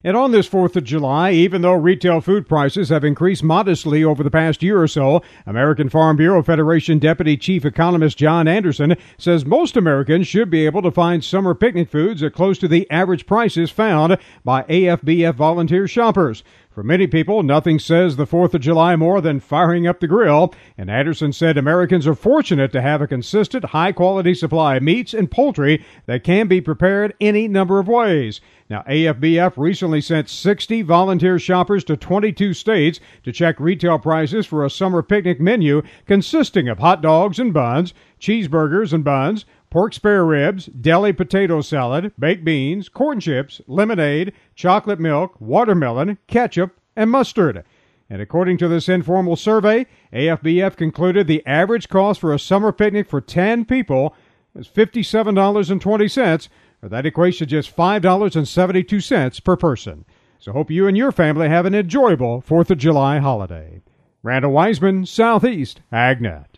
And on this 4th of July, even though retail food prices have increased modestly over the past year or so, American Farm Bureau Federation Deputy Chief Economist John Anderson says most Americans should be able to find summer picnic foods at close to the average prices found by AFBF volunteer shoppers. For many people, nothing says the 4th of July more than firing up the grill, and Anderson said Americans are fortunate to have a consistent, high-quality supply of meats and poultry that can be prepared any number of ways. Now, AFBF recently sent 60 volunteer shoppers to 22 states to check retail prices for a summer picnic menu consisting of hot dogs and buns, cheeseburgers and buns, pork spare ribs, deli potato salad, baked beans, corn chips, lemonade, chocolate milk, watermelon, ketchup, and mustard. And according to this informal survey, AFBF concluded the average cost for a summer picnic for 10 people was $57.20, or that equates to just $5.72 per person. So hope you and your family have an enjoyable 4th of July holiday. Randall Wiseman, Southeast AgNet.